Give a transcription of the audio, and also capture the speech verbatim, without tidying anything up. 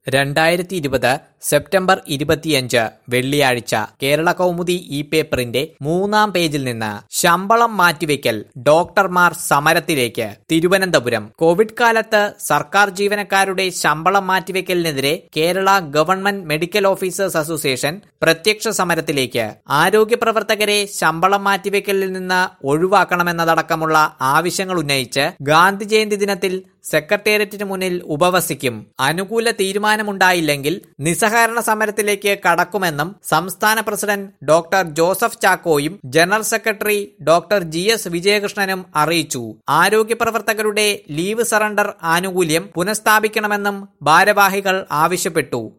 രണ്ടായിരത്തി ഇരുപത് സെപ്റ്റംബർ ഇരുപത്തിയഞ്ച് വെള്ളിയാഴ്ച കേരള കൗമുദി ഈ പേപ്പറിന്റെ മൂന്നാം പേജിൽ നിന്ന് ശമ്പളം മാറ്റിവെക്കൽ, ഡോക്ടർമാർ സമരത്തിലേക്ക്. തിരുവനന്തപുരം. കോവിഡ് കാലത്ത് സർക്കാർ ജീവനക്കാരുടെ ശമ്പളം മാറ്റിവെക്കലിനെതിരെ Kerala government medical officers association പ്രത്യക്ഷ സമരത്തിലേക്ക്. ആരോഗ്യ പ്രവർത്തകരെ ശമ്പളം മാറ്റിവെക്കലിൽ നിന്ന് ഒഴിവാക്കണമെന്നതടക്കമുള്ള ആവശ്യങ്ങൾ ഉന്നയിച്ച് ഗാന്ധി ജയന്തി ദിനത്തിൽ സെക്രട്ടേറിയറ്റിന് മുന്നിൽ ഉപവസിക്കും. അനുകൂല തീരുമാനമുണ്ടായില്ലെങ്കിൽ നിസ്സഹകരണ സമരത്തിലേക്ക് കടക്കുമെന്നും സംസ്ഥാന പ്രസിഡന്റ് ഡോക്ടർ ജോസഫ് ചാക്കോയും general secretary doctor G S വിജയകൃഷ്ണനും അറിയിച്ചു. ആരോഗ്യ പ്രവർത്തകരുടെ ലീവ് സറണ്ടർ ആനുകൂല്യം പുനഃസ്ഥാപിക്കണമെന്നും ഭാരവാഹികൾ ആവശ്യപ്പെട്ടു.